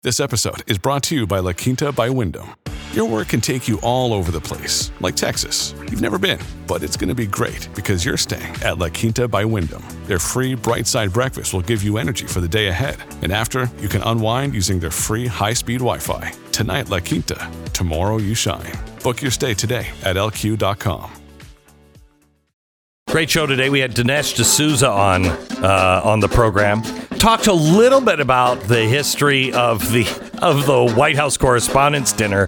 This episode is brought to you by La Quinta by Wyndham. Your work can take you all over the place, like Texas. You've never been, but it's going to be great because you're staying at La Quinta by Wyndham. Their free Bright Side breakfast will give you energy for the day ahead. And after, you can unwind using their free high-speed Wi-Fi. Tonight, La Quinta. Tomorrow, you shine. Book your stay today at lq.com. Great show today. We had Dinesh D'Souza on the program. Talked a little bit about the history of the White House Correspondents' Dinner.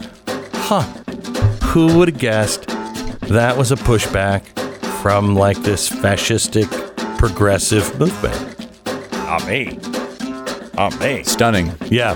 Who would have guessed that was a pushback from like this fascistic progressive movement? Not me. Stunning. Yeah.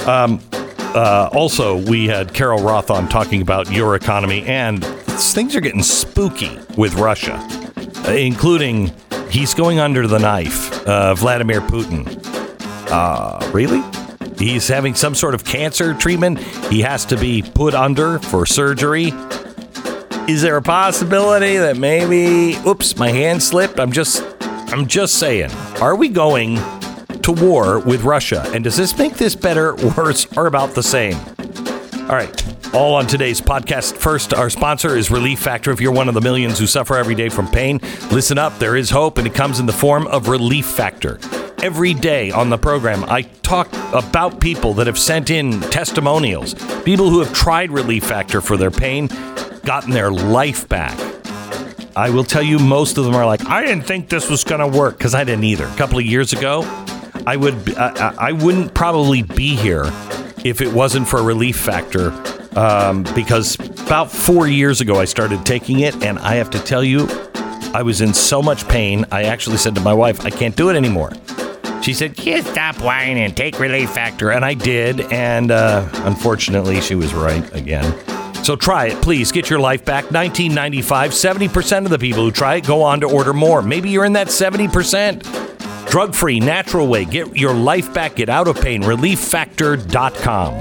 Also, we had Carol Roth on talking about your economy, and things are getting spooky with Russia, including he's going under the knife, Vladimir Putin. Really? He's having some sort of cancer treatment. He has to be put under for surgery. Is there a possibility that maybe, oops, my hand slipped? I'm just saying, are we going to war with Russia? And does this make this better, worse, or about the same? All right. All on today's podcast. First, our sponsor is Relief Factor. If you're one of the millions who suffer every day from pain, listen up. There is hope, and it comes in the form of Relief Factor. Every day on the program, I talk about people that have sent in testimonials, people who have tried Relief Factor for their pain, gotten their life back. I will tell you, most of them are like, I didn't think this was going to work, because I didn't either. A couple of years ago, I wouldn't probably be here if it wasn't for Relief Factor, because about 4 years ago I started taking it, and I have to tell you, I was in so much pain. I actually said to my wife, I can't do it anymore. She said, "Just stop whining and take Relief Factor," and I did, and unfortunately she was right again. So try it, please. Get your life back. $19.95. 70% of the people who try it go on to order more. Maybe you're in that 70%. Drug-free, natural way. Get your life back. Get out of pain. ReliefFactor.com.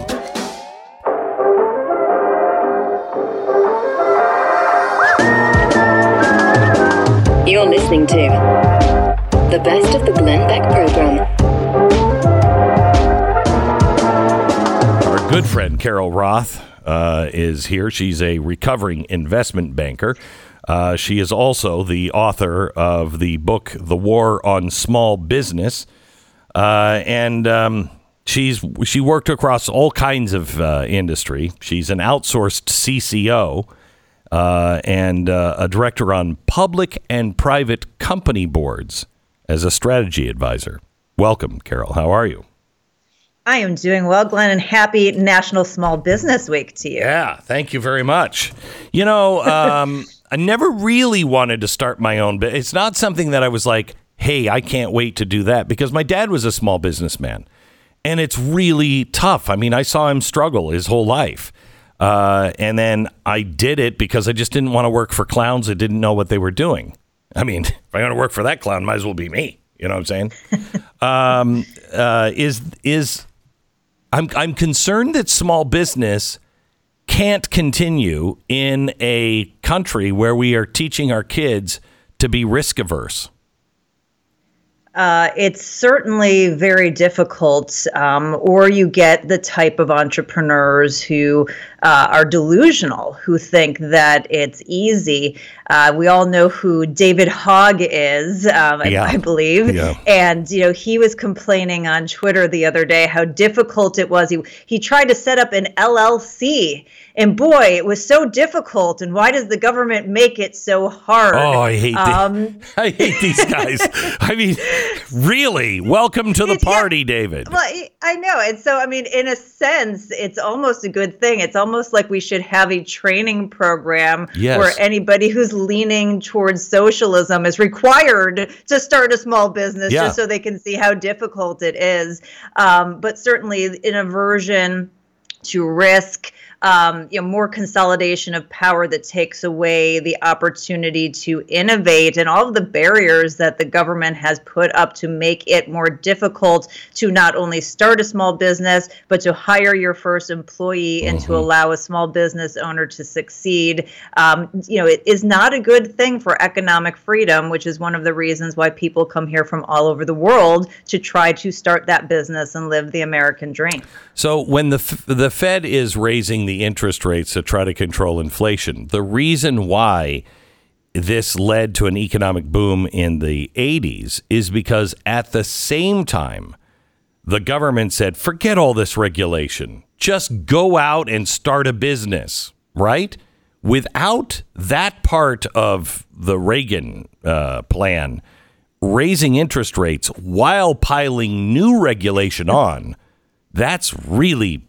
You're listening to the best of the Glenn Beck program. Our good friend Carol Roth is here. She's a recovering investment banker. She is also the author of the book, The War on Small Business. She worked across all kinds of industry. She's an outsourced CCO and a director on public and private company boards as a strategy advisor. Welcome, Carol. How are you? I am doing well, Glenn, and happy National Small Business Week to you. Yeah, thank you very much. You know, I never really wanted to start my own, but it's not something that I was like, hey, I can't wait to do that, because my dad was a small businessman, and it's really tough. I mean, I saw him struggle his whole life. And then I did it because I just didn't want to work for clowns that didn't know what they were doing. I mean, if I want to work for that clown, might as well be me. You know what I'm saying? I'm concerned that small business can't continue in a country where we are teaching our kids to be risk averse. It's certainly very difficult, or you get the type of entrepreneurs who are delusional, who think that it's easy. We all know who David Hogg is, I believe. Yeah. And, you know, he was complaining on Twitter the other day how difficult it was. He tried to set up an LLC. And boy, it was so difficult. And why does the government make it so hard? Oh, I hate I hate these guys. I mean, really, welcome to the party, David. Well, I know. And so, I mean, in a sense, it's almost a good thing. It's almost like we should have a training program where anybody who's leaning towards socialism is required to start a small business just so they can see how difficult it is. But certainly in a version to risk more consolidation of power that takes away the opportunity to innovate, and all of the barriers that the government has put up to make it more difficult to not only start a small business, but to hire your first employee and to allow a small business owner to succeed. It is not a good thing for economic freedom, which is one of the reasons why people come here from all over the world to try to start that business and live the American dream. So when the Fed is raising the interest rates to try to control inflation, the reason why this led to an economic boom in the 80s is because at the same time, the government said, forget all this regulation. Just go out and start a business, right? Without that part of the Reagan plan, raising interest rates while piling new regulation on, that's really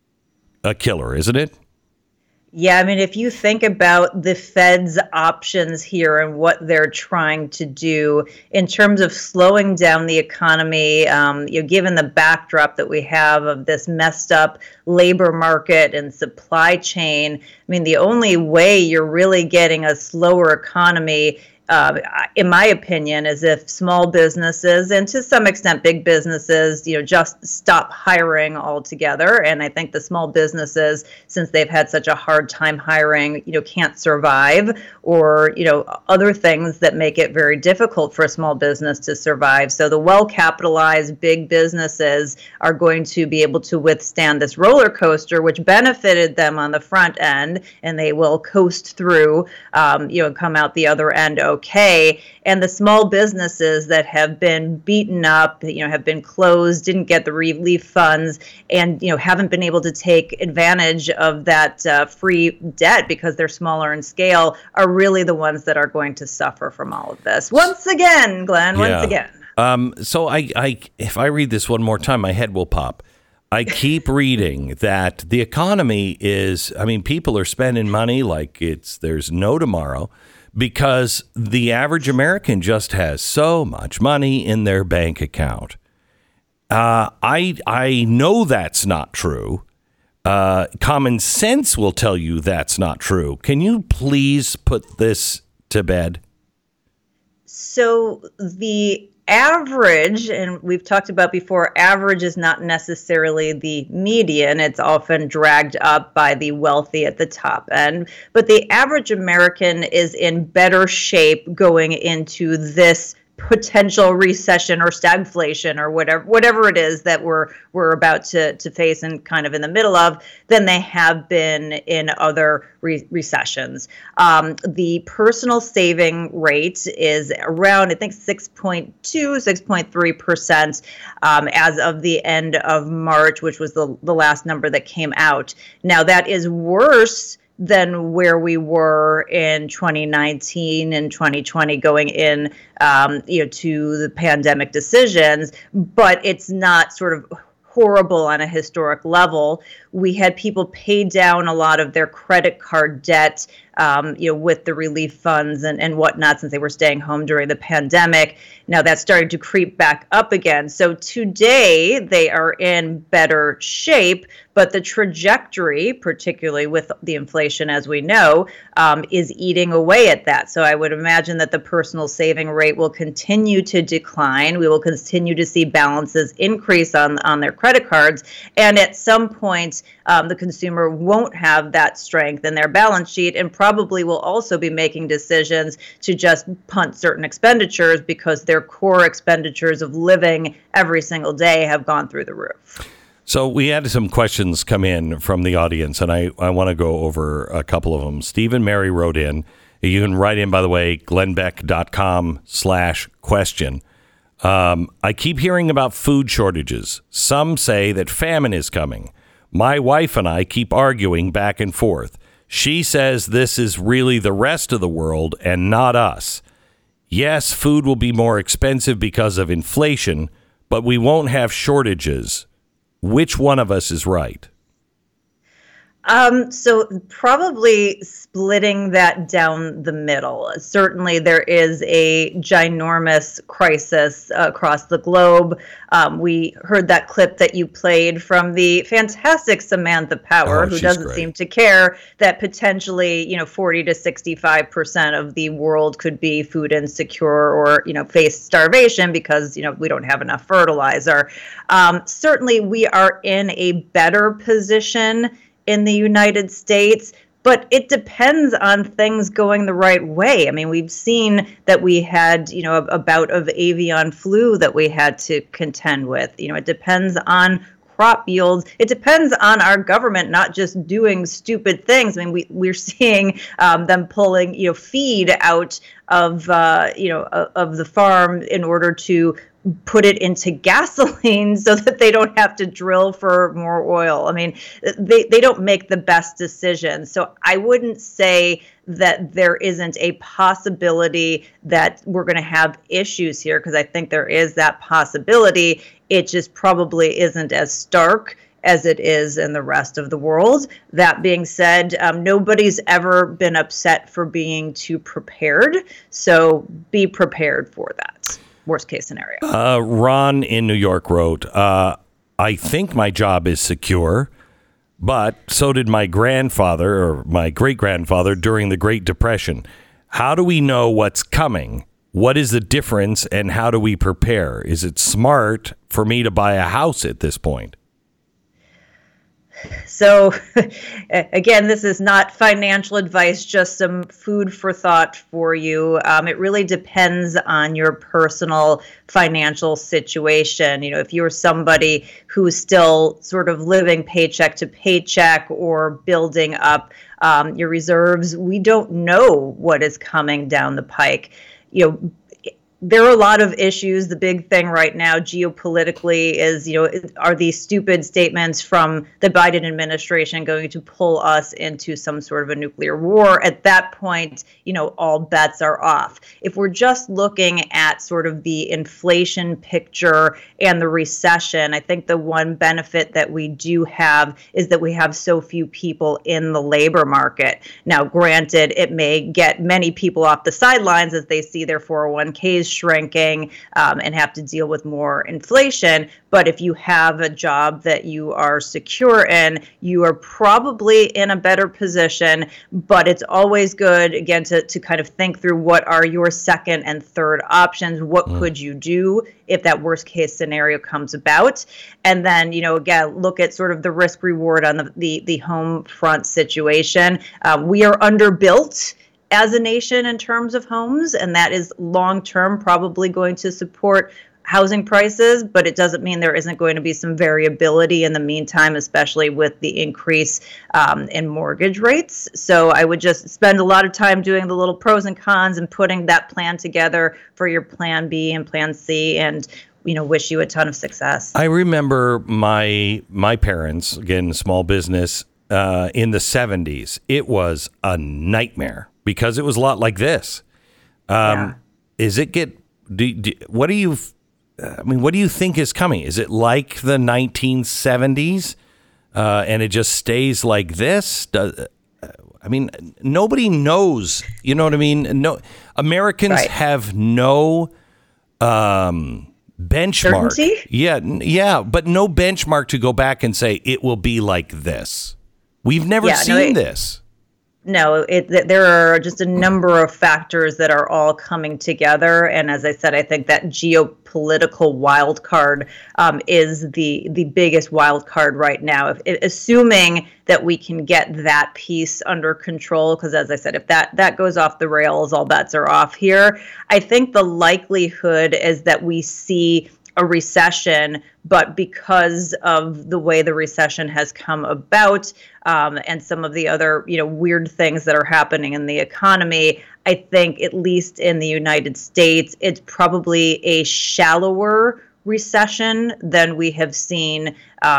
a killer, isn't it? Yeah, I mean, if you think about the Fed's options here and what they're trying to do in terms of slowing down the economy, given the backdrop that we have of this messed up labor market and supply chain, I mean, the only way you're really getting a slower economy, in my opinion, is if small businesses and to some extent big businesses, just stop hiring altogether. And I think the small businesses, since they've had such a hard time hiring, can't survive, or, other things that make it very difficult for a small business to survive. So the well-capitalized big businesses are going to be able to withstand this roller coaster, which benefited them on the front end, and they will coast through, and come out the other end okay. And the small businesses that have been beaten up, have been closed, didn't get the relief funds, and haven't been able to take advantage of that free debt because they're smaller in scale, are really the ones that are going to suffer from all of this. Once again, Glenn, once again. So if I read this one more time, my head will pop. I keep reading that the economy is, people are spending money like there's no tomorrow, because the average American just has so much money in their bank account. I know that's not true. Common sense will tell you that's not true. Can you please put this to bed? So the average, and we've talked about before, average is not necessarily the median. It's often dragged up by the wealthy at the top end. But the average American is in better shape going into this potential recession or stagflation or whatever it is that we're about to face and kind of in the middle of than they have been in other recessions. The personal saving rate is around, I think, 6.3% as of the end of March, which was the last number that came out. Now, that is worse than where we were in 2019 and 2020 going in, to the pandemic decisions, but it's not sort of horrible on a historic level. We had people pay down a lot of their credit card debt, with the relief funds and whatnot, since they were staying home during the pandemic. Now that's starting to creep back up again. So today they are in better shape, but the trajectory, particularly with the inflation, as we know, is eating away at that. So I would imagine that the personal saving rate will continue to decline. We will continue to see balances increase on their credit cards. And at some point, the consumer won't have that strength in their balance sheet and probably will also be making decisions to just punt certain expenditures because their core expenditures of living every single day have gone through the roof. So we had some questions come in from the audience, and I want to go over a couple of them. Stephen Mary wrote in. You can write in, by the way, glennbeck.com/question. I keep hearing about food shortages. Some say that famine is coming. My wife and I keep arguing back and forth. She says this is really the rest of the world and not us. Yes, food will be more expensive because of inflation, but we won't have shortages. Which one of us is right? So probably splitting that down the middle. Certainly there is a ginormous crisis across the globe. We heard that clip that you played from the fantastic Samantha Power, who doesn't seem to care that potentially, 40 to 65% of the world could be food insecure or, face starvation because, we don't have enough fertilizer. Certainly we are in a better position in the United States, but it depends on things going the right way. I mean, we've seen that we had, a bout of avian flu that we had to contend with. It depends on crop yields. It depends on our government not just doing stupid things. I mean, we're seeing them pulling, feed out of, of the farm in order to put it into gasoline so that they don't have to drill for more oil. I mean, they don't make the best decisions. So I wouldn't say that there isn't a possibility that we're going to have issues here, because I think there is that possibility. It just probably isn't as stark as it is in the rest of the world. That being said, nobody's ever been upset for being too prepared. So be prepared for that. Worst case scenario. Ron in New York wrote, I think my job is secure, but so did my grandfather or my great-grandfather during the Great Depression. How do we know what's coming? What is the difference and how do we prepare? Is it smart for me to buy a house at this point? So, again, this is not financial advice, just some food for thought for you. It really depends on your personal financial situation. If you're somebody who's still sort of living paycheck to paycheck or building up your reserves, we don't know what is coming down the pike. There are a lot of issues. The big thing right now geopolitically is, are these stupid statements from the Biden administration going to pull us into some sort of a nuclear war? At that point, all bets are off. If we're just looking at sort of the inflation picture and the recession, I think the one benefit that we do have is that we have so few people in the labor market. Now, granted, it may get many people off the sidelines as they see their 401ks shrinking and have to deal with more inflation. But if you have a job that you are secure in, you are probably in a better position. But it's always good, again, to kind of think through what are your second and third options. What could you do if that worst case scenario comes about? And then, again, look at sort of the risk reward on the home front situation. We are underbuilt as a nation in terms of homes, and that is long-term probably going to support housing prices, but it doesn't mean there isn't going to be some variability in the meantime, especially with the increase in mortgage rates. So I would just spend a lot of time doing the little pros and cons and putting that plan together for your plan B and plan C, and wish you a ton of success. I remember my parents, again, small business, in the 70s. It was a nightmare because it was a lot like this. Is it what do you think is coming? Is it like the 1970s and it just stays like this? Nobody knows. You know what I mean? No, Americans have no benchmark. Certainty? Yeah, but no benchmark to go back and say it will be like this. We've never seen this. No, there are just a number of factors that are all coming together. And as I said, I think that geopolitical wild card is the biggest wild card right now. Assuming that we can get that piece under control, because as I said, if that goes off the rails, all bets are off here. I think the likelihood is that we see a recession, but because of the way the recession has come about and some of the other, weird things that are happening in the economy, I think at least in the United States, it's probably a shallower recession than we have seen,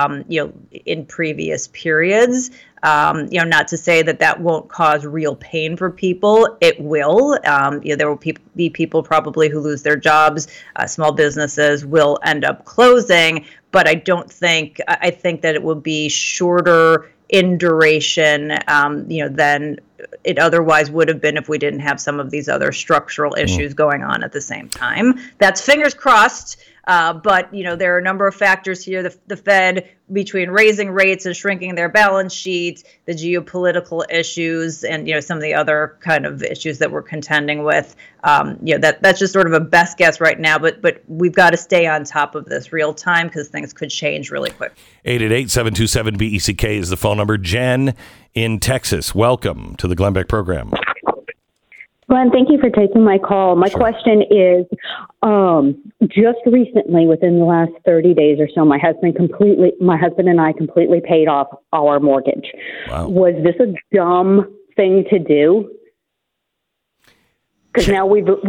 in previous periods. Not to say that won't cause real pain for people. It will. There will be people probably who lose their jobs. Small businesses will end up closing. But I think that it will be shorter in duration, than it otherwise would have been if we didn't have some of these other structural issues going on at the same time. That's fingers crossed. But, there are a number of factors here. The Fed, between raising rates and shrinking their balance sheet, the geopolitical issues, and, some of the other kind of issues that we're contending with, that's just sort of a best guess right now. But we've got to stay on top of this real time because things could change really quick. 888-727-BECK is the phone number. Jen in Texas, welcome to the Glenn Beck program. Glenn, thank you for taking my call. My question is, just recently, within the last 30 days or so, my husband and I completely paid off our mortgage. Wow. Was this a dumb thing to do? Because now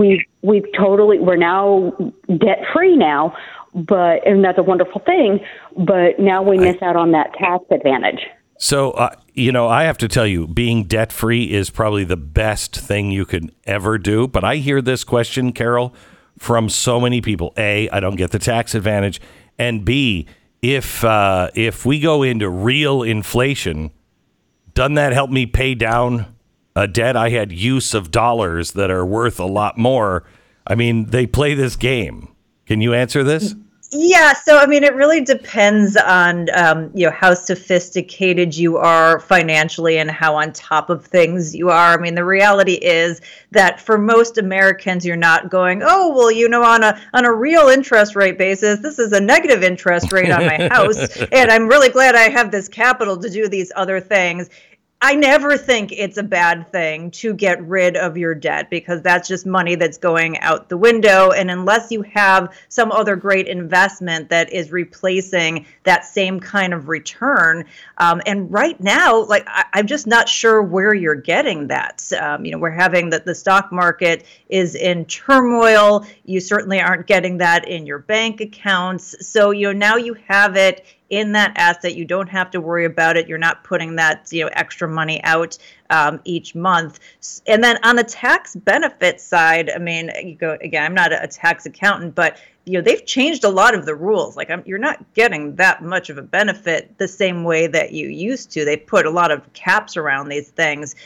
we're now debt free now, and that's a wonderful thing. But now we miss out on that tax advantage. So, I have to tell you, being debt-free is probably the best thing you could ever do. But I hear this question, Carol, from so many people. A, I don't get the tax advantage. And B, if we go into real inflation, doesn't that help me pay down a debt? I had use of dollars that are worth a lot more. I mean, they play this game. Can you answer this? Yeah, so it really depends on how sophisticated you are financially and how on top of things you are. The reality is that for most Americans, you're not going, oh, well, on a real interest rate basis, this is a negative interest rate on my house, and I'm really glad I have this capital to do these other things. I never think it's a bad thing to get rid of your debt because that's just money that's going out the window. And unless you have some other great investment that is replacing that same kind of return, and right now, I'm just not sure where you're getting that. We're having the stock market is in turmoil. You certainly aren't getting that in your bank accounts. So, now you have it in that asset. You don't have to worry about it. You're not putting that, extra money out each month. And then on the tax benefit side, I'm not a tax accountant, but they've changed a lot of the rules. You're not getting that much of a benefit the same way that you used to. They put a lot of caps around these things.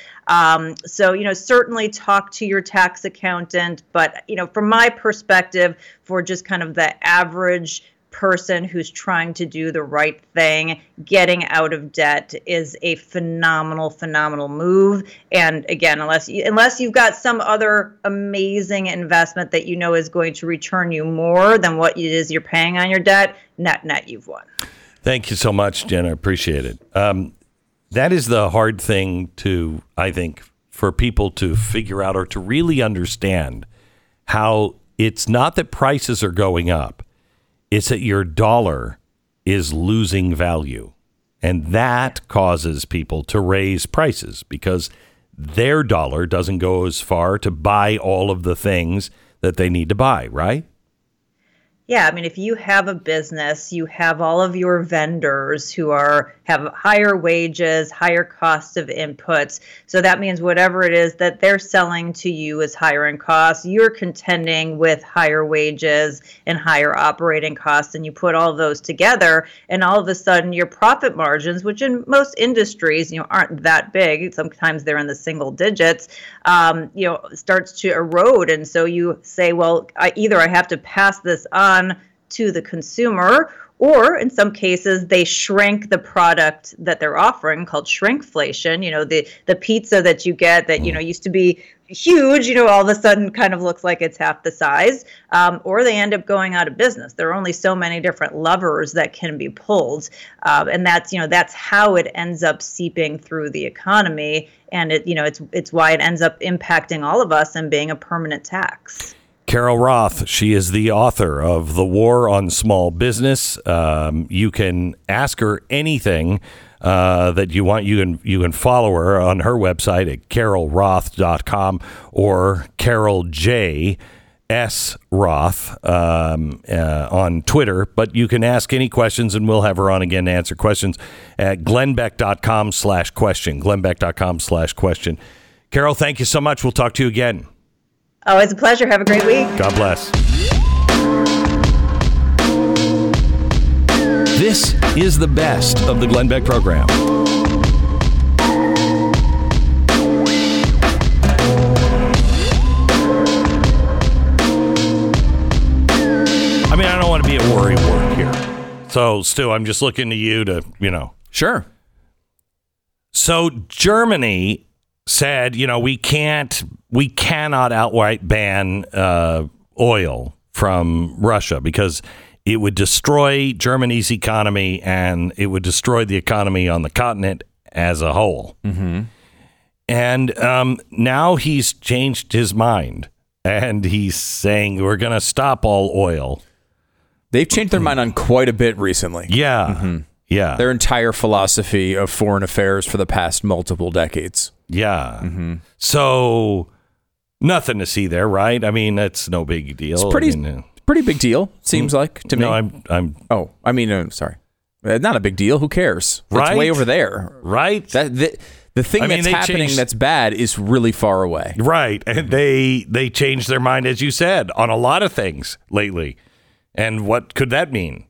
So, certainly talk to your tax accountant. But, from my perspective, for just kind of the average person who's trying to do the right thing, getting out of debt is a phenomenal move. And again, unless you've got some other amazing investment that is going to return you more than what it is you're paying on your debt, net you've won. Thank you so much, Jen. I appreciate it. That is the hard thing I think, for people to figure out or to really understand how it's not that prices are going up. It's that your dollar is losing value. And that causes people to raise prices because their dollar doesn't go as far to buy all of the things that they need to buy, right? Yeah, if you have a business, you have all of your vendors who have higher wages, higher cost of inputs. So that means whatever it is that they're selling to you is higher in cost. You're contending with higher wages and higher operating costs, and you put all of those together, and all of a sudden your profit margins, which in most industries, aren't that big, sometimes they're in the single digits, starts to erode. And so you say, well, I have to pass this on to the consumer, or in some cases they shrink the product that they're offering, called shrinkflation. The pizza that you get that used to be huge, all of a sudden kind of looks like it's half the size, or they end up going out of business. There are only so many different levers that can be pulled, and that's how it ends up seeping through the economy, and it's why it ends up impacting all of us and being a permanent tax. Carol Roth, she is the author of The War on Small Business. You can ask her anything that you want. You can follow her on her website at carolroth.com or Carol J. S. Roth on Twitter. But you can ask any questions, and we'll have her on again to answer questions at glennbeck.com/question. glennbeck.com/question. Carol, thank you so much. We'll talk to you again. Oh, it's a pleasure. Have a great week. God bless. This is the best of the Glenn Beck program. be a worry word here. So, Stu, I'm just looking to you to, Sure. So Germany said, we cannot outright ban oil from Russia because it would destroy Germany's economy and it would destroy the economy on the continent as a whole. Mm-hmm. And now he's changed his mind and he's saying we're going to stop all oil. They've changed their mind on quite a bit recently. Yeah. Mm-hmm. Yeah. Their entire philosophy of foreign affairs for the past multiple decades. Yeah. Mm-hmm. So nothing to see there, right? I mean, that's no big deal. It's pretty big deal, seems like to me. No, I'm. Oh, I mean, sorry. Not a big deal. Who cares? Right? It's way over there. Right. The thing that's happening that's bad is really far away. Right. And they changed their mind, as you said, on a lot of things lately. And what could that mean?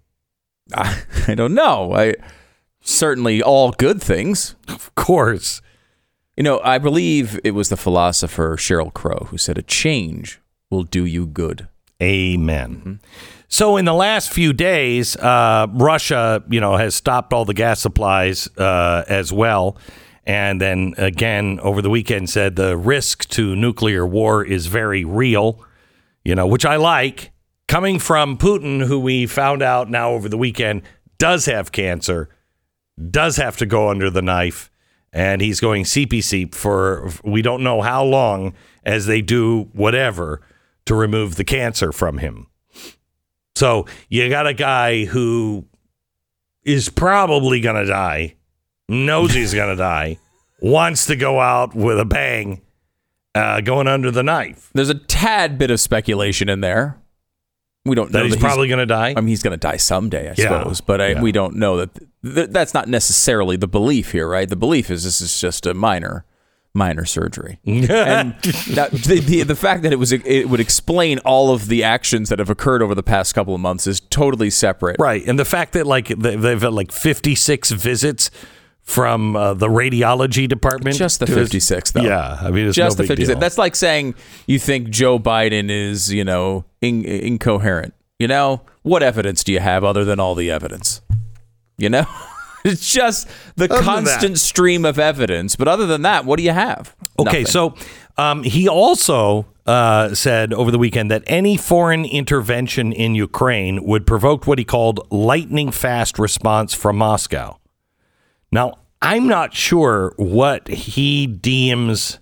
I don't know. Certainly all good things. Of course. I believe it was the philosopher Sheryl Crow who said a change will do you good. Amen. Mm-hmm. So in the last few days, Russia, has stopped all the gas supplies as well. And then again, over the weekend said the risk to nuclear war is very real, which I like. Coming from Putin, who we found out now over the weekend does have cancer, does have to go under the knife, and he's going CPC for we don't know how long as they do whatever to remove the cancer from him. So you got a guy who is probably going to die, knows he's going to die, wants to go out with a bang, going under the knife. There's a tad bit of speculation in there. We don't know that he's probably going to die. I mean, he's going to die someday, I suppose. But we don't know that's not necessarily the belief here, right? The belief is this is just a minor surgery. And the fact that it would explain all of the actions that have occurred over the past couple of months is totally separate. Right. And the fact that they've had 56 visits from the radiology department. Just the 56, though. Yeah. I mean, it's just no the big 56. deal. That's like saying you think Joe Biden is, incoherent. What evidence do you have other than all the evidence? It's just the constant stream of evidence. But other than that, what do you have? Okay, Nothing. so he also said over the weekend that any foreign intervention in Ukraine would provoke what he called lightning fast response from Moscow. Now, I'm not sure what he deems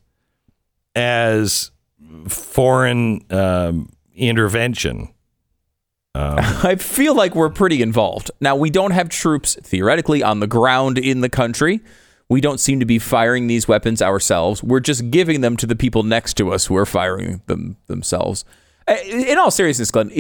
as foreign intervention. I feel like we're pretty involved. Now, we don't have troops theoretically on the ground in the country. We don't seem to be firing these weapons ourselves. We're just giving them to the people next to us who are firing them themselves. In all seriousness, Glenn,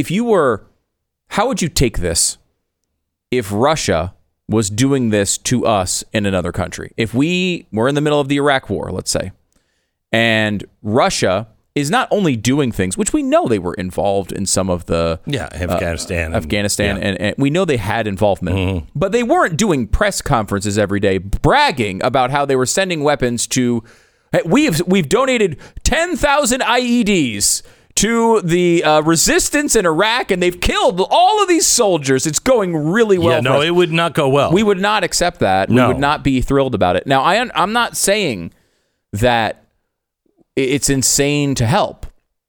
how would you take this if Russia was doing this to us in another country? If we were in the middle of the Iraq war, let's say, and Russia is not only doing things, which we know they were involved in some of the Afghanistan, and we know they had involvement, but they weren't doing press conferences every day bragging about how they were sending weapons to. We've donated 10,000 IEDs to the resistance in Iraq, and they've killed all of these soldiers. It's going really well. Yeah, no, it would not go well. We would not accept that. No. We would not be thrilled about it. Now, I'm not saying that it's insane to help.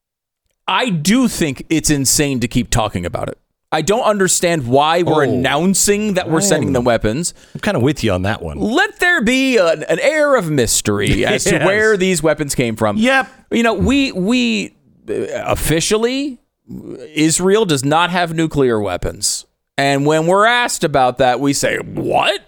I do think it's insane to keep talking about it. I don't understand why we're announcing that we're sending them weapons. I'm kind of with you on that one. Let there be an air of mystery as to where these weapons came from. Yep. We officially, Israel does not have nuclear weapons. And when we're asked about that, we say, what?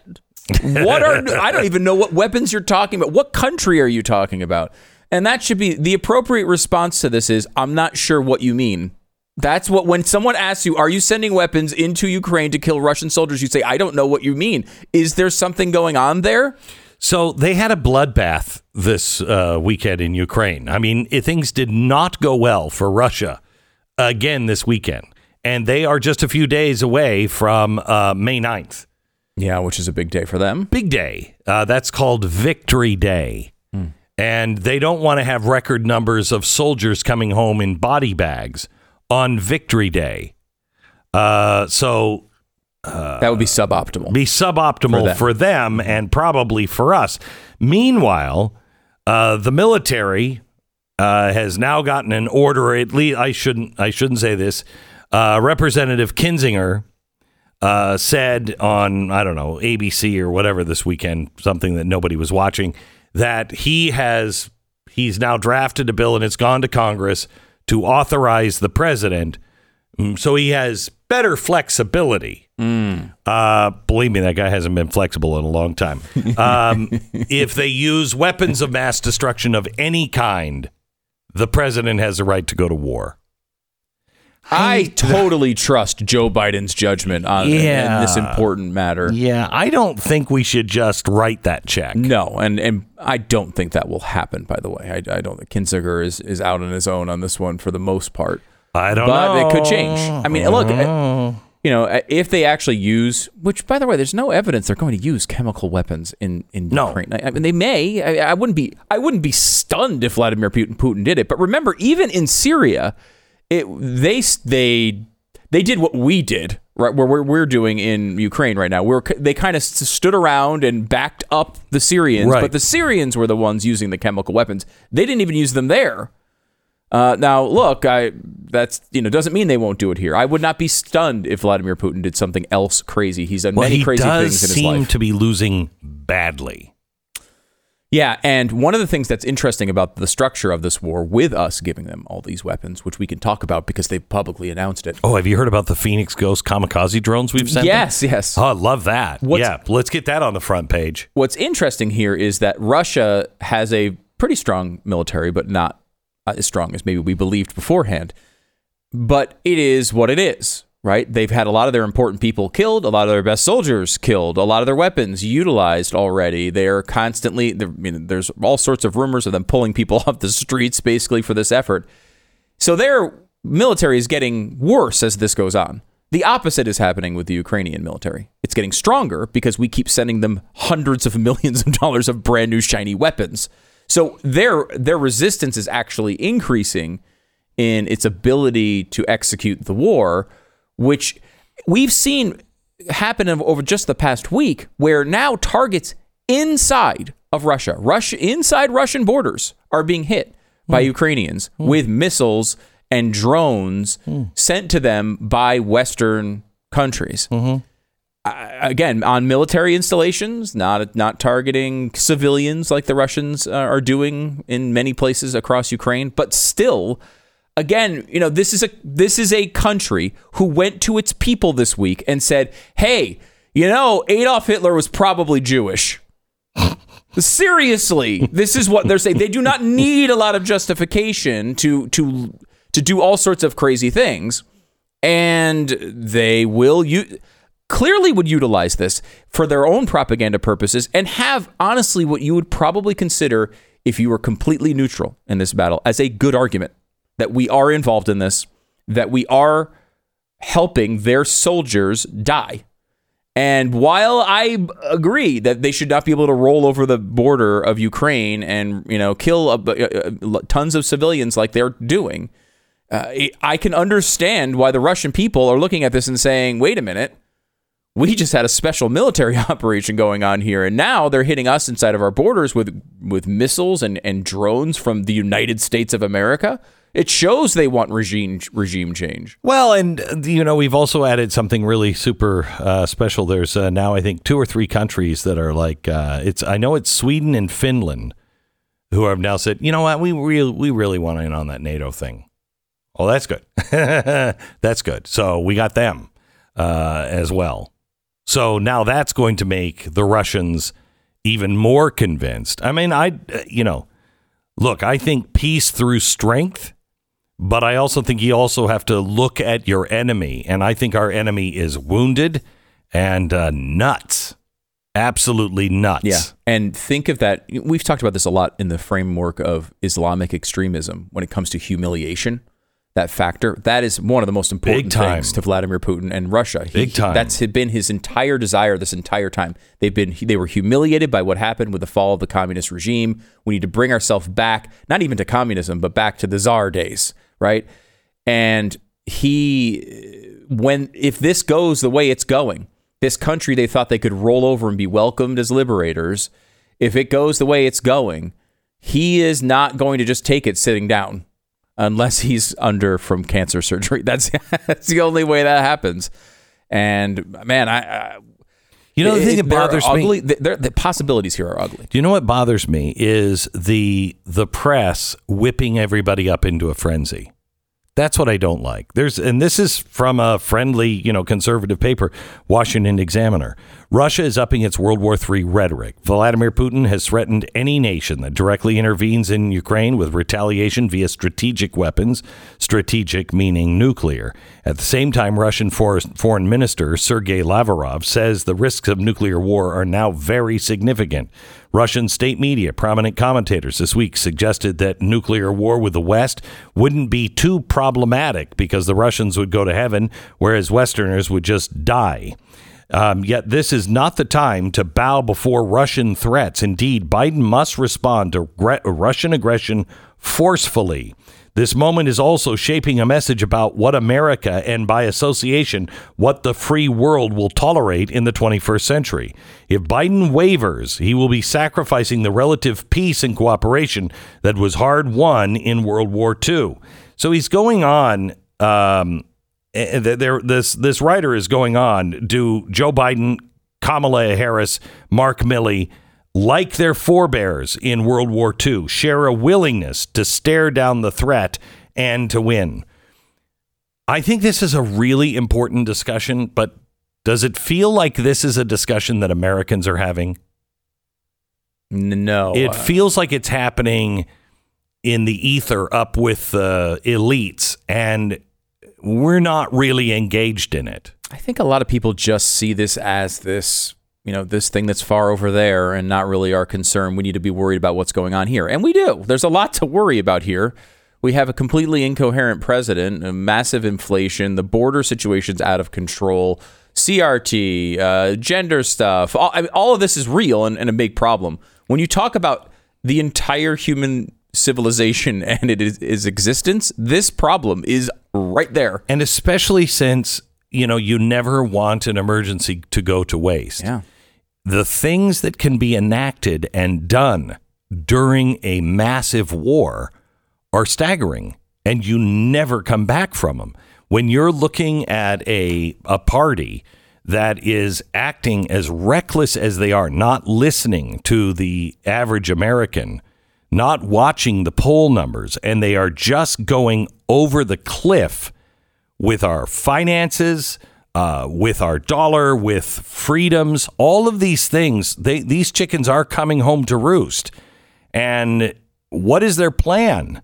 I don't even know what weapons you're talking about. What country are you talking about? And that should be the appropriate response to this is, I'm not sure what you mean. That's what, when someone asks you, are you sending weapons into Ukraine to kill Russian soldiers? You say, I don't know what you mean. Is there something going on there? So they had a bloodbath this weekend in Ukraine. I mean, things did not go well for Russia again this weekend. And they are just a few days away from May 9th. Yeah, which is a big day for them. Big day. That's called Victory Day. And they don't want to have record numbers of soldiers coming home in body bags on Victory Day. So that would be suboptimal. Be suboptimal for them and probably for us. Meanwhile, the military has now gotten an order. At least I shouldn't say this. Representative Kinzinger said on, I don't know, ABC or whatever this weekend, something that nobody was watching, that he's now drafted a bill and it's gone to Congress to authorize the president. So he has better flexibility. Believe me, that guy hasn't been flexible in a long time. If they use weapons of mass destruction of any kind, the president has the right to go to war. I totally trust Joe Biden's judgment on in this important matter. Yeah, I don't think we should just write that check. No, and I don't think that will happen, by the way. I don't think Kinzinger is out on his own on this one for the most part. I don't know. But it could change. I mean, look, if they actually use, which, by the way, there's no evidence they're going to use chemical weapons in Ukraine. I mean, they may. I wouldn't be stunned if Vladimir Putin did it. But remember, even in Syria, they did what we did, right? What we're doing in Ukraine right now. They kind of stood around and backed up the Syrians, but the Syrians were the ones using the chemical weapons. They didn't even use them there. Now, look, that's doesn't mean they won't do it here. I would not be stunned if Vladimir Putin did something else crazy. He's done many crazy things in his life. He does seem to be losing badly. Yeah, and one of the things that's interesting about the structure of this war with us giving them all these weapons, which we can talk about because they've publicly announced it. Oh, have you heard about the Phoenix Ghost kamikaze drones we've sent them? Yes. Oh, I love that. Let's get that on the front page. What's interesting here is that Russia has a pretty strong military, but not as strong as maybe we believed beforehand. But it is what it is, right? They've had a lot of their important people killed, a lot of their best soldiers killed, a lot of their weapons utilized already. They're constantly, there's all sorts of rumors of them pulling people off the streets basically for this effort. So their military is getting worse as this goes on. The opposite is happening with the Ukrainian military. It's getting stronger because we keep sending them hundreds of millions of dollars of brand new shiny weapons. So their resistance is actually increasing in its ability to execute the war, which we've seen happen over just the past week, where now targets inside of inside Russian borders are being hit by Ukrainians with missiles and drones sent to them by Western countries. Again, on military installations, not targeting civilians like the Russians are doing in many places across Ukraine, but still, again, this is a country who went to its people this week and said, "Hey, Adolf Hitler was probably Jewish." Seriously, this is what they're saying. They do not need a lot of justification to do all sorts of crazy things, and they clearly would utilize this for their own propaganda purposes and have, honestly, what you would probably consider, if you were completely neutral in this battle, as a good argument that we are involved in this, that we are helping their soldiers die. And while I agree that they should not be able to roll over the border of Ukraine and kill tons of civilians like they're doing, I can understand why the Russian people are looking at this and saying, wait a minute, we just had a special military operation going on here, and now they're hitting us inside of our borders with missiles and drones from the United States of America. It shows they want regime change. Well, and we've also added something really super special. There's now, I think, 2 or 3 countries that are like I know it's Sweden and Finland who have now said, you know what, we really want in on that NATO thing. Oh, that's good. That's good. So we got them as well. So now that's going to make the Russians even more convinced. I mean, look, I think peace through strength, but I also think you also have to look at your enemy. And I think our enemy is wounded and nuts. Absolutely nuts. Yeah. And think of that. We've talked about this a lot in the framework of Islamic extremism when it comes to humiliation. That factor, that is one of the most important things to Vladimir Putin and Russia. Big time. That's been his entire desire this entire time. They were humiliated by what happened with the fall of the communist regime. We need to bring ourselves back, not even to communism, but back to the Tsar days, right? And if this goes the way it's going, this country they thought they could roll over and be welcomed as liberators. If it goes the way it's going, he is not going to just take it sitting down unless he's under from cancer surgery. That's the only way that happens. And man, the thing that bothers me, the possibilities here are ugly. Do you know what bothers me is the press whipping everybody up into a frenzy. That's what I don't like. And this is from a friendly, conservative paper, Washington Examiner. Russia is upping its World War III rhetoric. Vladimir Putin has threatened any nation that directly intervenes in Ukraine with retaliation via strategic weapons, strategic meaning nuclear. At the same time, Russian Foreign Minister Sergei Lavrov says the risks of nuclear war are now very significant. Russian state media, prominent commentators this week suggested that nuclear war with the West wouldn't be too problematic because the Russians would go to heaven, whereas Westerners would just die. Yet this is not the time to bow before Russian threats. Indeed, Biden must respond to Russian aggression forcefully. This moment is also shaping a message about what America, and by association, what the free world will tolerate in the 21st century. If Biden wavers, he will be sacrificing the relative peace and cooperation that was hard won in World War II. So he's going on. This writer is going on. Do Joe Biden, Kamala Harris, Mark Milley, like their forebears in World War II, share a willingness to stare down the threat and to win? I think this is a really important discussion, but does it feel like this is a discussion that Americans are having? No. It feels like it's happening in the ether up with the elites, and we're not really engaged in it. I think a lot of people just see this as this thing that's far over there and not really our concern. We need to be worried about what's going on here. And we do. There's a lot to worry about here. We have a completely incoherent president, a massive inflation, the border situation's out of control, CRT, gender stuff. All of this is real and a big problem. When you talk about the entire human civilization and its existence, this problem is right there. And especially since, you never want an emergency to go to waste. Yeah. The things that can be enacted and done during a massive war are staggering, and you never come back from them. When you're looking at a party that is acting as reckless as they are, not listening to the average American, not watching the poll numbers, and they are just going over the cliff with our finances, with our dollar, with freedoms, all of these things, these chickens are coming home to roost. And what is their plan?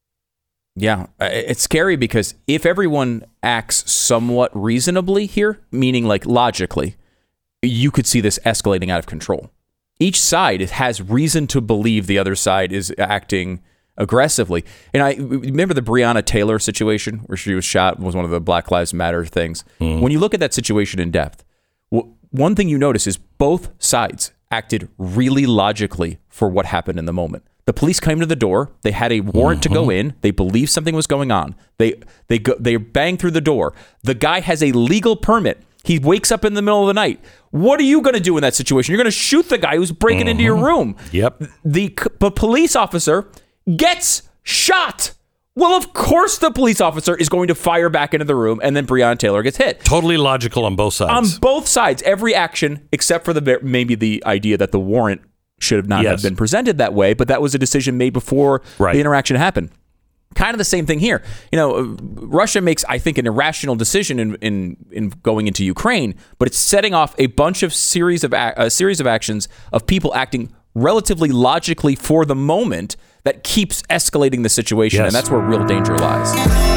Yeah, it's scary because if everyone acts somewhat reasonably here, meaning like logically, you could see this escalating out of control. Each side has reason to believe the other side is acting aggressively. And I remember the Breonna Taylor situation where she was shot, was one of the Black Lives Matter things. When you look at that situation in depth, one thing you notice is both sides acted really logically for what happened in the moment. The police came to the door. They had a warrant to go in. They believed something was going on. They bang through the door. The guy has a legal permit. He wakes up in the middle of the night. What are you going to do in that situation? You're going to shoot the guy who's breaking into your room. Yep. The police officer gets shot. Well, of course the police officer is going to fire back into the room, and then Breonna Taylor gets hit. Totally logical on both sides. On both sides, every action, except for maybe the idea that the warrant should have not have been presented that way, but that was a decision made before the interaction happened. Kind of the same thing here. Russia makes, I think, an irrational decision in going into Ukraine, but it's setting off a bunch of series of actions of people acting relatively logically for the moment that keeps escalating the situation, and that's where real danger lies.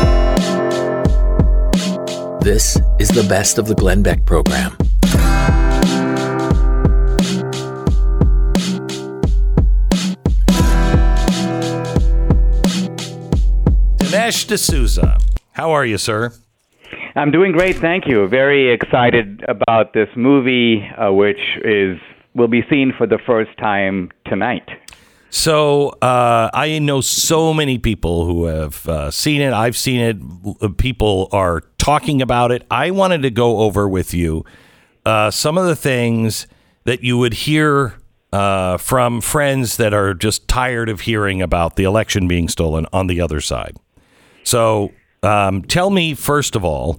This is the best of the Glenn Beck program. Dinesh D'Souza, how are you, sir? I'm doing great, thank you. Very excited about this movie, which will be seen for the first time tonight. So I know so many people who have seen it. I've seen it. People are talking about it. I wanted to go over with you some of the things that you would hear from friends that are just tired of hearing about the election being stolen on the other side. So tell me, first of all,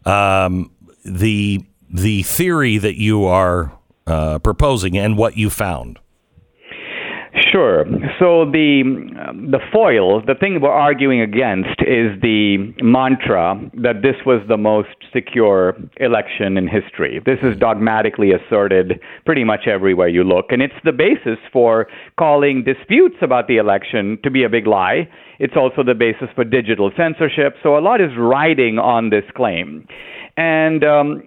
the theory that you are proposing and what you found. Sure. So the foil, the thing we're arguing against, is the mantra that this was the most secure election in history. This is dogmatically asserted pretty much everywhere you look, and it's the basis for calling disputes about the election to be a big lie. It's also the basis for digital censorship. So a lot is riding on this claim. And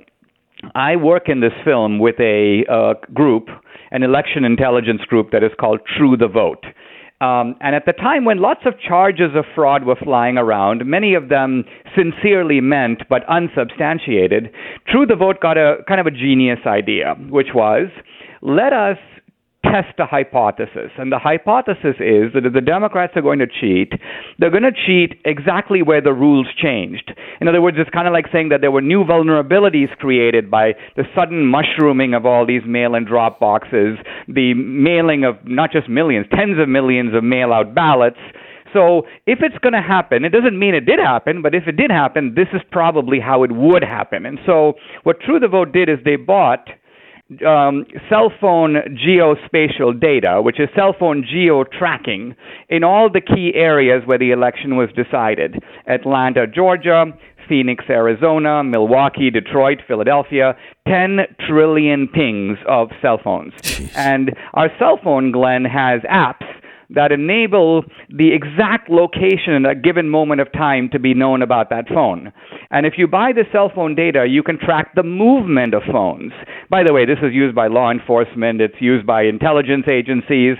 I work in this film with a group, an election intelligence group that is called True the Vote. And at the time when lots of charges of fraud were flying around, many of them sincerely meant but unsubstantiated, True the Vote got a kind of a genius idea, which was, let us test a hypothesis. And the hypothesis is that if the Democrats are going to cheat, they're going to cheat exactly where the rules changed. In other words, it's kind of like saying that there were new vulnerabilities created by the sudden mushrooming of all these mail-in drop boxes, the mailing of not just millions, tens of millions of mail-out ballots. So if it's going to happen, it doesn't mean it did happen, but if it did happen, this is probably how it would happen. And so what True the Vote did is they bought cell phone geospatial data, which is cell phone geo-tracking, in all the key areas where the election was decided. Atlanta, Georgia, Phoenix, Arizona, Milwaukee, Detroit, Philadelphia, 10 trillion pings of cell phones. Jeez. And our cell phone, Glenn, has apps that enable the exact location at a given moment of time to be known about that phone. And if you buy the cell phone data, you can track the movement of phones. By the way, this is used by law enforcement. It's used by intelligence agencies.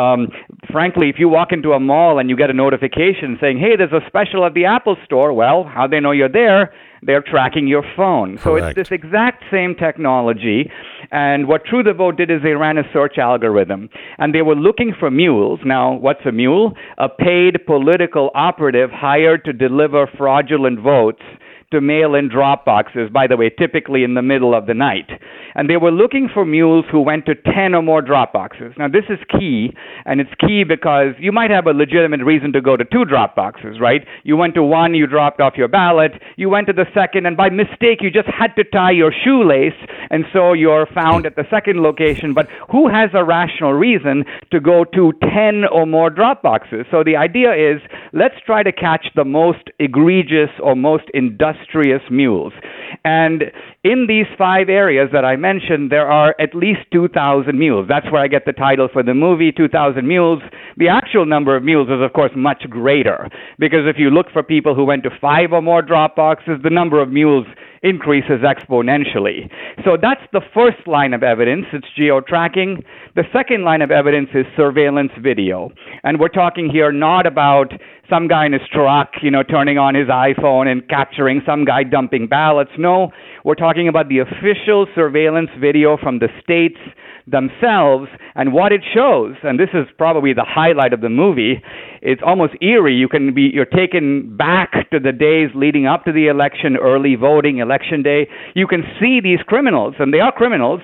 Frankly, if you walk into a mall and you get a notification saying, hey, there's a special at the Apple store, well, how they know you're there? They're tracking your phone. So Correct. It's this exact same technology. And what True the Vote did is they ran a search algorithm. And they were looking for mules. Now, what's a mule? A paid political operative hired to deliver fraudulent votes to mail-in drop boxes, by the way, typically in the middle of the night. And they were looking for mules who went to 10 or more drop boxes. Now, this is key, and it's key because you might have a legitimate reason to go to 2 drop boxes, right? You went to one, you dropped off your ballot, you went to the second, and by mistake, you just had to tie your shoelace, and so you're found at the second location. But who has a rational reason to go to 10 or more drop boxes? So the idea is, let's try to catch the most egregious or most industrious mules. And in these 5 areas that I mentioned, there are at least 2,000 mules. That's where I get the title for the movie, 2,000 Mules. The actual number of mules is, of course, much greater, because if you look for people who went to 5 or more drop boxes, the number of mules increases exponentially. So that's the first line of evidence. It's geo-tracking. The second line of evidence is surveillance video. And we're talking here not about some guy in his truck, turning on his iPhone and capturing some guy dumping ballots. No, we're talking about the official surveillance video from the states themselves, and what it shows, and this is probably the highlight of the movie, it's almost eerie. You're taken back to the days leading up to the election, early voting, election day. You can see these criminals, and they are criminals,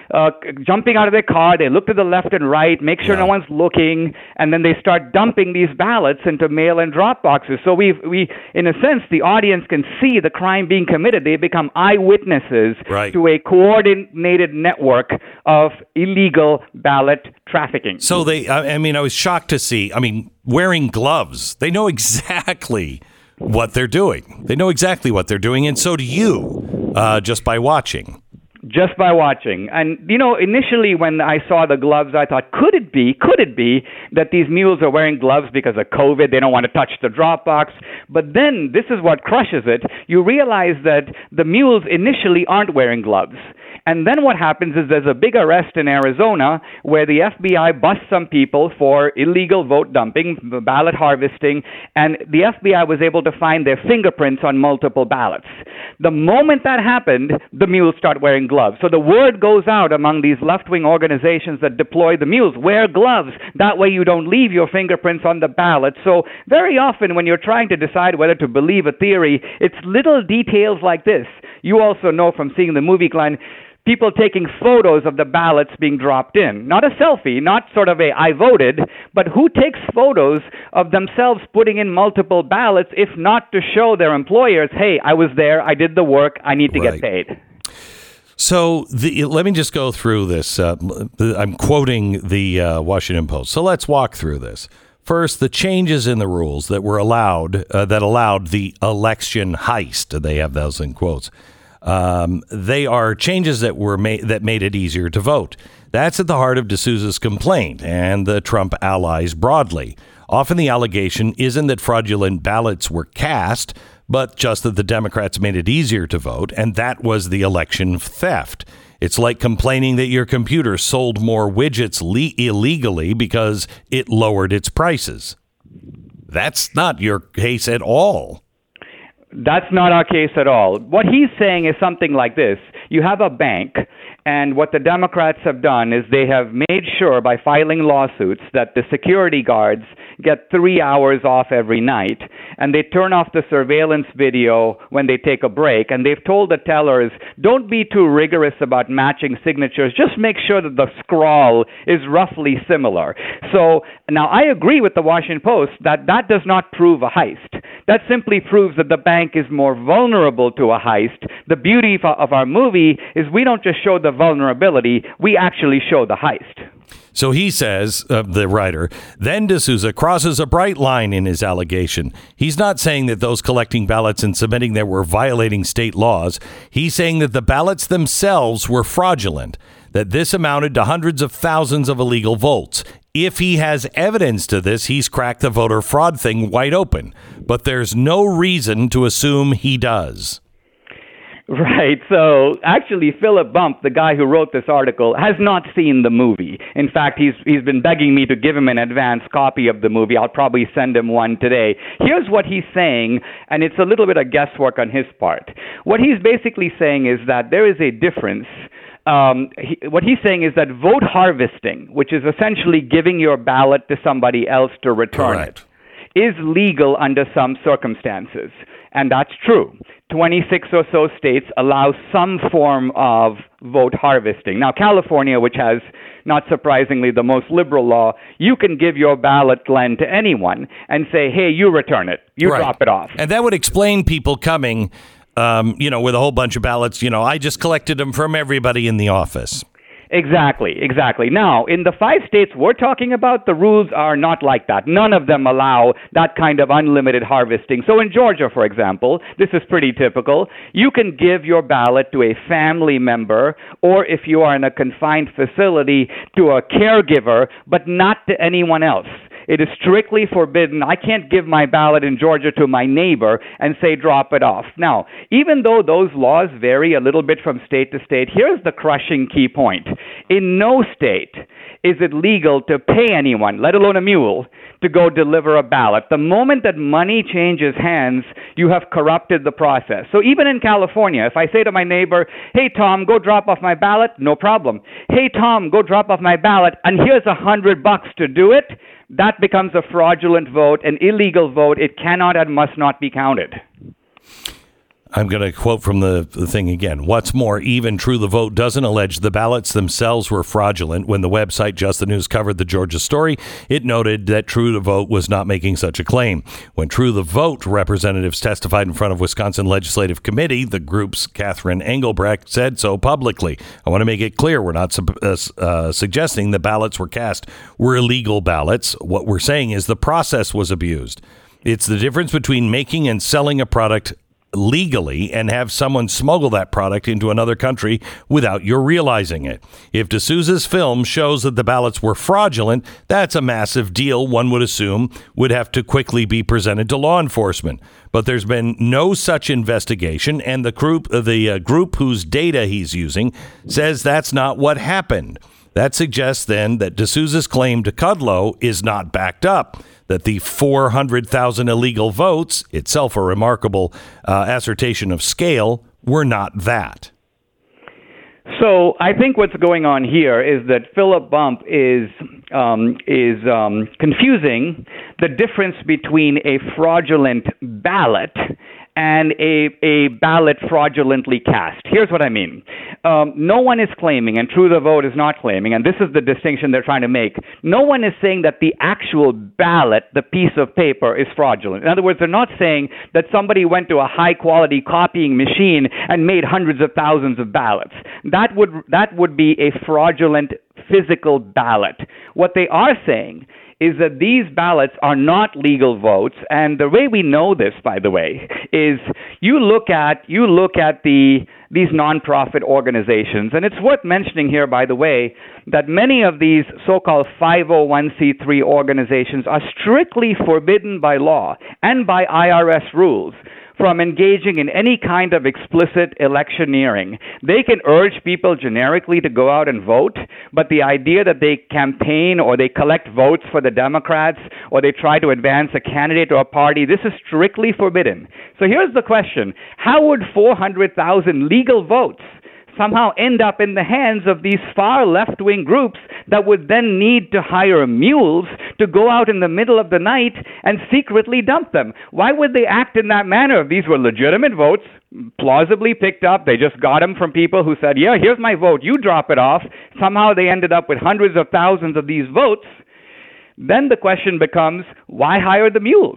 jumping out of their car. They look to the left and right, make sure no one's looking, and then they start dumping these ballots into mail-in drop boxes. So we, in a sense, the audience can see the crime being committed. They become eyewitnesses to a coordinated network of illegal ballot trafficking. So I was shocked to see, wearing gloves. They know exactly what they're doing. They know exactly what they're doing, and so do you, just by watching. Just by watching. And, initially when I saw the gloves, I thought, could it be that these mules are wearing gloves because of COVID? They don't want to touch the drop box. But then, this is what crushes it. You realize that the mules initially aren't wearing gloves. And then what happens is there's a big arrest in Arizona where the FBI busts some people for illegal vote dumping, ballot harvesting, and the FBI was able to find their fingerprints on multiple ballots. The moment that happened, the mules start wearing gloves. So the word goes out among these left-wing organizations that deploy the mules, wear gloves. That way you don't leave your fingerprints on the ballot. So very often when you're trying to decide whether to believe a theory, it's little details like this. You also know from seeing the movie, Glenn, people taking photos of the ballots being dropped in. Not a selfie, not sort of a I voted, but who takes photos of themselves putting in multiple ballots, if not to show their employers, hey, I was there, I did the work, I need to get paid. So let me just go through this. I'm quoting the Washington Post. So let's walk through this. First, the changes in the rules that were allowed, that allowed the election heist. They have those in quotes. They are changes that were that made it easier to vote. That's at the heart of D'Souza's complaint and the Trump allies broadly. Often the allegation isn't that fraudulent ballots were cast, but just that the Democrats made it easier to vote, and that was the election theft. It's like complaining that your computer sold more widgets illegally because it lowered its prices. That's not your case at all. That's not our case at all. What he's saying is something like this. You have a bank, and what the Democrats have done is they have made sure by filing lawsuits that the security guards get 3 hours off every night, and they turn off the surveillance video when they take a break, and they've told the tellers, don't be too rigorous about matching signatures, just make sure that the scrawl is roughly similar. So now I agree with the Washington Post that that does not prove a heist. That simply proves that the bank is more vulnerable to a heist. The beauty of our movie is we don't just show the vulnerability, we actually show the heist. So he says, the writer, then D'Souza crosses a bright line in his allegation. He's not saying that those collecting ballots and submitting them were violating state laws. He's saying that the ballots themselves were fraudulent, that this amounted to hundreds of thousands of illegal votes. If he has evidence to this, he's cracked the voter fraud thing wide open. But there's no reason to assume he does. Right. So actually, Philip Bump, the guy who wrote this article, has not seen the movie. In fact, he's been begging me to give him an advance copy of the movie. I'll probably send him one today. Here's what he's saying, and it's a little bit of guesswork on his part. What he's basically saying is that there is a difference. What he's saying is that vote harvesting, which is essentially giving your ballot to somebody else to return it, is legal under some circumstances. And that's true. 26 or so states allow some form of vote harvesting. Now, California, which has, not surprisingly, the most liberal law, you can give your ballot, Glenn, to anyone and say, hey, you return it. You drop it off. And that would explain people coming, with a whole bunch of ballots. I just collected them from everybody in the office. Exactly. Now, in the 5 states we're talking about, the rules are not like that. None of them allow that kind of unlimited harvesting. So in Georgia, for example, this is pretty typical. You can give your ballot to a family member, or if you are in a confined facility, to a caregiver, but not to anyone else. It is strictly forbidden. I can't give my ballot in Georgia to my neighbor and say drop it off. Now, even though those laws vary a little bit from state to state, here's the crushing key point. In no state is it legal to pay anyone, let alone a mule, to go deliver a ballot. The moment that money changes hands, you have corrupted the process. So even in California, if I say to my neighbor, hey, Tom, go drop off my ballot, no problem. Hey, Tom, go drop off my ballot, and here's $100 to do it, that becomes a fraudulent vote, an illegal vote. It cannot and must not be counted. I'm going to quote from the thing again. What's more, even True the Vote doesn't allege the ballots themselves were fraudulent. When the website Just the News covered the Georgia story, it noted that True the Vote was not making such a claim. When True the Vote representatives testified in front of Wisconsin Legislative Committee, the group's Catherine Engelbrecht said so publicly. I want to make it clear we're not suggesting the ballots were cast were illegal ballots. What we're saying is the process was abused. It's the difference between making and selling a product legally and have someone smuggle that product into another country without your realizing it. If D'Souza's film shows that the ballots were fraudulent, that's a massive deal one would assume would have to quickly be presented to law enforcement. But there's been no such investigation, and the group whose data he's using says that's not what happened. That suggests then that D'Souza's claim to Kudlow is not backed up, that the 400,000 illegal votes, itself a remarkable assertion of scale, were not that. So I think what's going on here is that Philip Bump is confusing the difference between a fraudulent ballot and a ballot fraudulently cast. Here's what I mean. No one is claiming, and True the Vote is not claiming, and this is the distinction they're trying to make. No one is saying that the actual ballot, the piece of paper, is fraudulent. In other words, they're not saying that somebody went to a high-quality copying machine and made hundreds of thousands of ballots. That would be a fraudulent physical ballot. What they are saying is that these ballots are not legal votes, and the way we know this, by the way, is you look at these nonprofit organizations, and it's worth mentioning here, by the way, that many of these so-called 501c3 organizations are strictly forbidden by law and by IRS rules from engaging in any kind of explicit electioneering. They can urge people generically to go out and vote, but the idea that they campaign or they collect votes for the Democrats or they try to advance a candidate or a party, this is strictly forbidden. So here's the question. How would 400,000 legal votes somehow end up in the hands of these far left-wing groups that would then need to hire mules to go out in the middle of the night and secretly dump them? Why would they act in that manner if these were legitimate votes, plausibly picked up? They just got them from people who said, yeah, here's my vote, you drop it off. Somehow they ended up with hundreds of thousands of these votes. Then the question becomes, why hire the mules?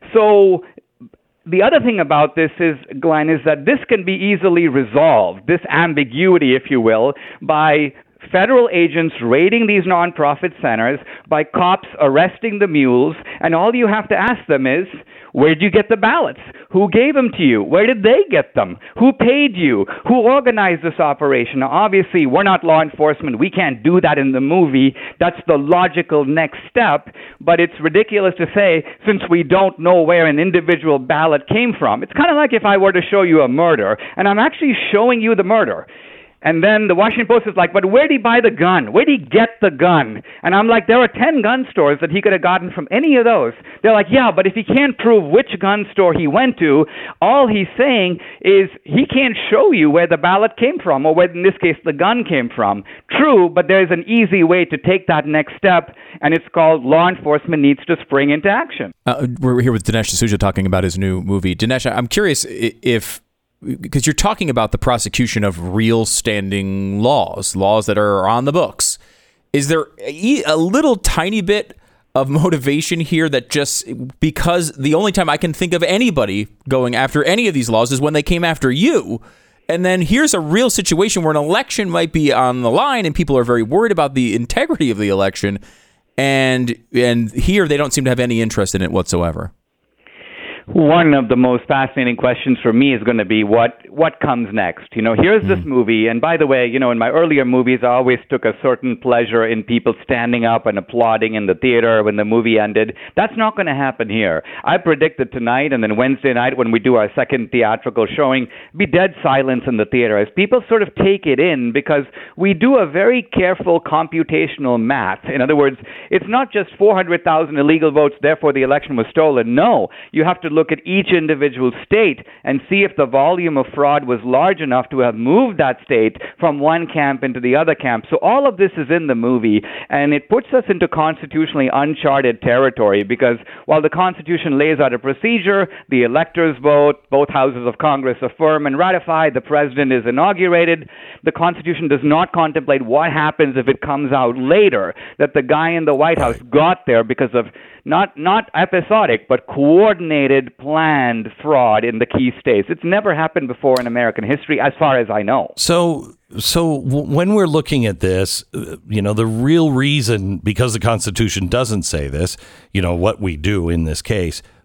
So the other thing about this is, Glenn, is that this can be easily resolved, this ambiguity, if you will, by federal agents raiding these nonprofit centers, by cops arresting the mules, and all you have to ask them is, where did you get the ballots? Who gave them to you? Where did they get them? Who paid you? Who organized this operation? Now, obviously, we're not law enforcement. We can't do that in the movie. That's the logical next step. But it's ridiculous to say, since we don't know where an individual ballot came from. It's kind of like if I were to show you a murder, and I'm actually showing you the murder. And then the Washington Post is like, but where did he buy the gun? Where did he get the gun? And I'm like, there are 10 gun stores that he could have gotten from any of those. They're like, yeah, but if he can't prove which gun store he went to, all he's saying is he can't show you where the ballot came from, or where, in this case, the gun came from. True, but there's an easy way to take that next step, and it's called law enforcement needs to spring into action. We're here with Dinesh D'Souza talking about his new movie. Dinesh, I'm curious if, because you're talking about the prosecution of real standing laws that are on the books. Is there a little tiny bit of motivation here that just because the only time I can think of anybody going after any of these laws is when they came after you? And then here's a real situation where an election might be on the line and people are very worried about the integrity of the election. And here they don't seem to have any interest in it whatsoever. One of the most fascinating questions for me is going to be what comes next. Here's this movie, and by the way, in my earlier movies, I always took a certain pleasure in people standing up and applauding in the theater when the movie ended. That's not going to happen here. I predict that tonight and then Wednesday night when we do our second theatrical showing, be dead silence in the theater as people sort of take it in, because we do a very careful computational math. In other words, it's not just 400,000 illegal votes, therefore the election was stolen. No, you have to look at each individual state and see if the volume of fraud was large enough to have moved that state from one camp into the other camp. So all of this is in the movie, and it puts us into constitutionally uncharted territory, because while the Constitution lays out a procedure, the electors vote, both houses of Congress affirm and ratify, the president is inaugurated, the Constitution does not contemplate what happens if it comes out later that the guy in the White House got there because of not episodic, but coordinated, planned fraud in the key states. It's never happened before in American history, as far as I know. So when we're looking at this, the real reason, because the Constitution doesn't say this, what we do in this case,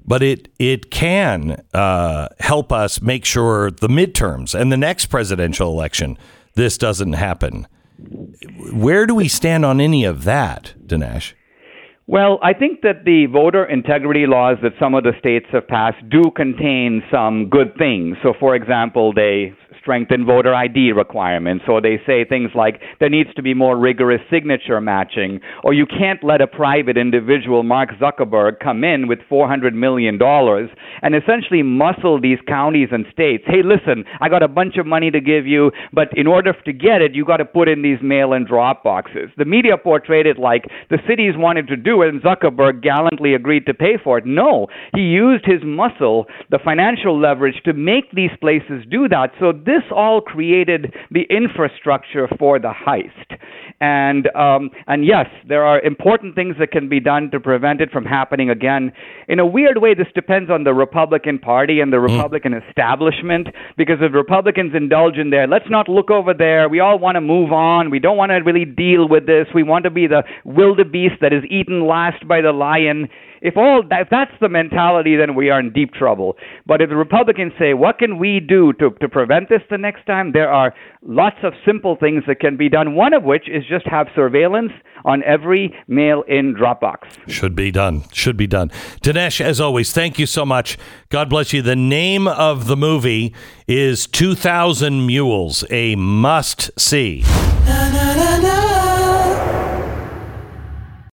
but it can help us make sure the midterms and the next presidential election, this doesn't happen. Where do we stand on any of that, Dinesh? Well, I think that the voter integrity laws that some of the states have passed do contain some good things. So, for example, they strengthen voter ID requirements, or they say things like there needs to be more rigorous signature matching, or you can't let a private individual, Mark Zuckerberg, come in with $400 million and essentially muscle these counties and states. Hey, listen, I got a bunch of money to give you, but in order to get it, you got to put in these mail-in drop boxes. The media portrayed it like the cities wanted to do it and Zuckerberg gallantly agreed to pay for it. No, he used his muscle, the financial leverage, to make these places do that. So this all created the infrastructure for the heist. And yes, there are important things that can be done to prevent it from happening again. In a weird way, this depends on the Republican Party and the Republican establishment, because if Republicans indulge in there, let's not look over there, we all want to move on, we don't want to really deal with this, we want to be the wildebeest that is eaten last by the lion. If that's the mentality, then we are in deep trouble. But if the Republicans say, what can we do to prevent this the next time? There are lots of simple things that can be done, one of which is just have surveillance on every mail-in Dropbox. Should be done. Dinesh, as always, thank you so much. God bless you. The name of the movie is 2000 Mules, a must-see. Na, na, na, na.